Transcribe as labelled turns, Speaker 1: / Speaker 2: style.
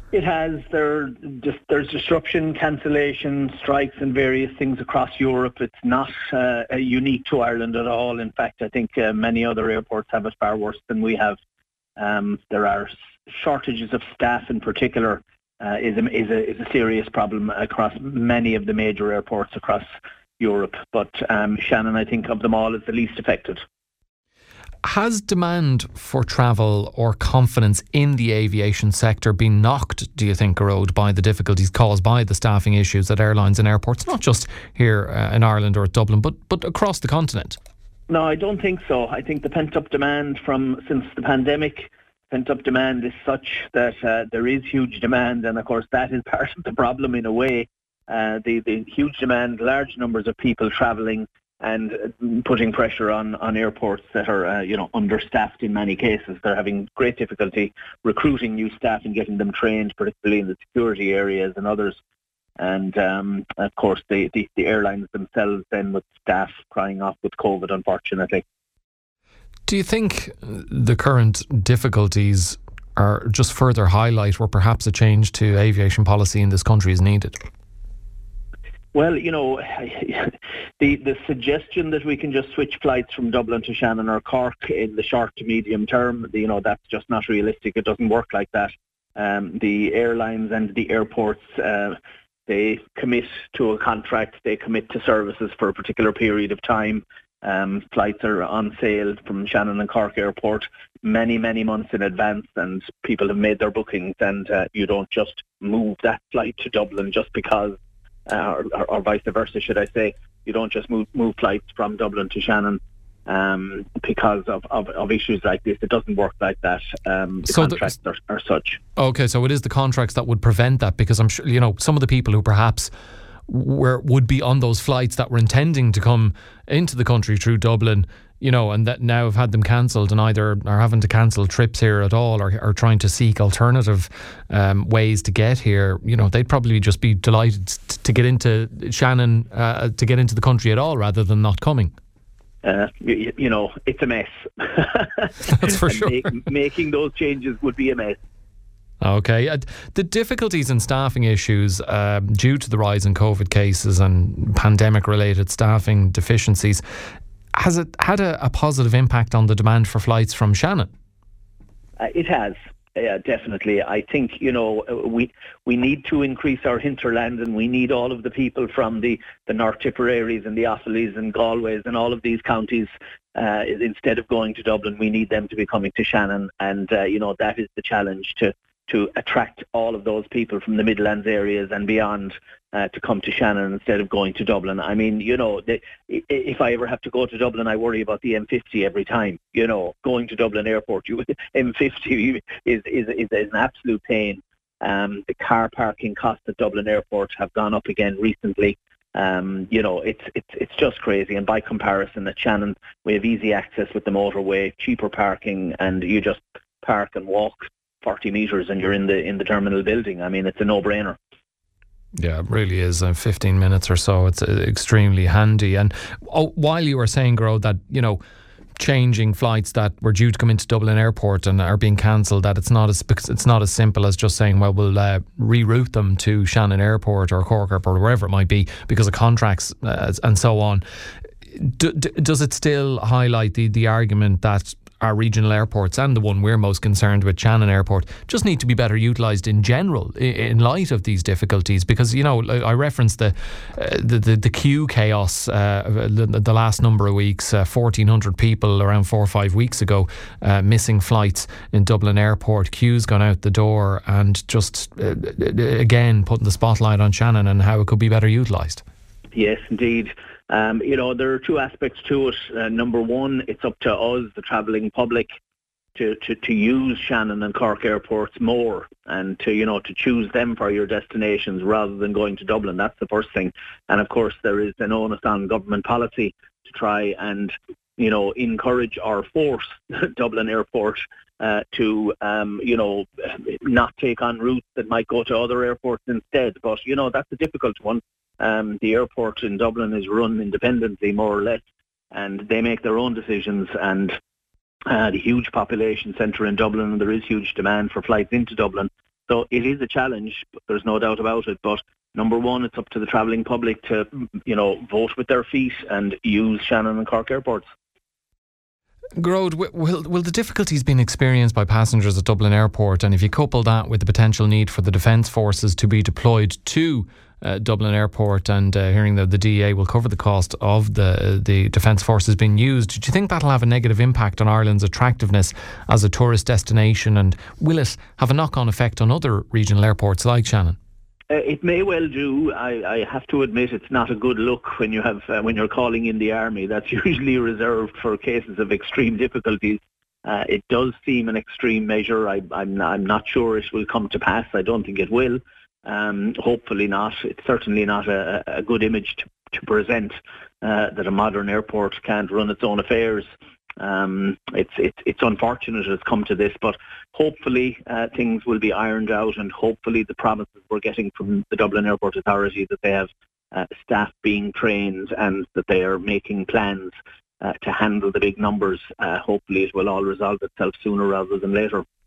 Speaker 1: It has. There's disruption, cancellation, strikes, and various things across Europe. It's not unique to Ireland at all. In fact, I think many other airports have it far worse than we have. There are shortages of staff, in particular, is a serious problem across many of the major airports across Europe. But Shannon, I think, of them all, is the least affected.
Speaker 2: Has demand for travel or confidence in the aviation sector been knocked, do you think, Gearóid, by the difficulties caused by the staffing issues at airlines and airports, not just here in Ireland or at Dublin, but across the continent?
Speaker 1: No, I don't think so. I think the pent-up demand since the pandemic, pent-up demand is such that there is huge demand, and of course that is part of the problem in a way. The huge demand, large numbers of people travelling, and putting pressure on airports that are understaffed in many cases. They're having great difficulty recruiting new staff and getting them trained, particularly in the security areas and others. And of course the airlines themselves then, with staff crying off with COVID, unfortunately.
Speaker 2: Do you think the current difficulties are just further highlight where perhaps a change to aviation policy in this country is needed?
Speaker 1: Well, the suggestion that we can just switch flights from Dublin to Shannon or Cork in the short to medium term, that's just not realistic. It doesn't work like that. The airlines and the airports, they commit to a contract, they commit to services for a particular period of time. Flights are on sale from Shannon and Cork Airport many, many months in advance, and people have made their bookings, and you don't just move that flight to Dublin just because, or vice versa, should I say. You don't just move flights from Dublin to Shannon because of issues like this. It doesn't work like that. The contracts are such.
Speaker 2: Okay, so it is the contracts that would prevent that, because I'm sure, some of the people who perhaps would be on those flights that were intending to come into the country through Dublin, and that now have had them cancelled and either are having to cancel trips here at all, or are trying to seek alternative ways to get here. They'd probably just be delighted to get into Shannon, to get into the country at all, rather than not coming.
Speaker 1: It's a mess.
Speaker 2: That's for sure.
Speaker 1: Making those changes would be a mess.
Speaker 2: Okay. The difficulties and staffing issues due to the rise in COVID cases and pandemic-related staffing deficiencies, has it had a positive impact on the demand for flights from Shannon?
Speaker 1: It has. Definitely. I think, we need to increase our hinterland, and we need all of the people from the North Tipperaries and the Offaly's and Galways and all of these counties. Instead of going to Dublin, we need them to be coming to Shannon, and that is the challenge, to attract all of those people from the Midlands areas and beyond to come to Shannon instead of going to Dublin. I mean, if I ever have to go to Dublin, I worry about the M50 every time. Going to Dublin Airport, M50 is an absolute pain. The car parking costs at Dublin Airport have gone up again recently. It's just crazy. And by comparison, at Shannon, we have easy access with the motorway, cheaper parking, and you just park and walk 40 metres and you're in the terminal building. I mean, it's a no-brainer.
Speaker 2: Yeah, it really is. 15 minutes or so. It's extremely handy. And while you were saying, Gearóid, that, changing flights that were due to come into Dublin Airport and are being cancelled, that it's not as simple as just saying, well, we'll reroute them to Shannon Airport or Cork Airport or wherever it might be because of contracts and so on. Does it still highlight the argument that our regional airports and the one we're most concerned with, Shannon Airport, just need to be better utilised in general in light of these difficulties? Because, I referenced the queue chaos the last number of weeks, 1,400 people around 4 or 5 weeks ago missing flights in Dublin Airport, queues gone out the door, and just again putting the spotlight on Shannon and how it could be better utilised.
Speaker 1: Yes, indeed. There are two aspects to it. Number one, it's up to us, the travelling public, to use Shannon and Cork airports more, and to choose them for your destinations rather than going to Dublin. That's the first thing. And of course, there is an onus on government policy to try and encourage or force Dublin Airport to not take on routes that might go to other airports instead. But that's a difficult one. The airport in Dublin is run independently, more or less, and they make their own decisions. And the huge population centre in Dublin, and there is huge demand for flights into Dublin. So it is a challenge, there's no doubt about it. But number one, it's up to the travelling public to, vote with their feet and use Shannon and Cork airports.
Speaker 2: Gearóid, will the difficulties being experienced by passengers at Dublin Airport, and if you couple that with the potential need for the Defence Forces to be deployed to Dublin Airport, and hearing that the DEA will cover the cost of the Defence Forces being used, do you think that'll have a negative impact on Ireland's attractiveness as a tourist destination, and will it have a knock-on effect on other regional airports like Shannon?
Speaker 1: It may well do. I have to admit it's not a good look when you have when you're calling in the army. That's usually reserved for cases of extreme difficulties. It does seem an extreme measure. I'm not sure it will come to pass. I don't think it will. Hopefully not. It's certainly not a good image to present, that a modern airport can't run its own affairs. It's unfortunate it's come to this, but hopefully things will be ironed out, and hopefully the promises we're getting from the Dublin Airport Authority that they have staff being trained and that they are making plans to handle the big numbers, hopefully it will all resolve itself sooner rather than later.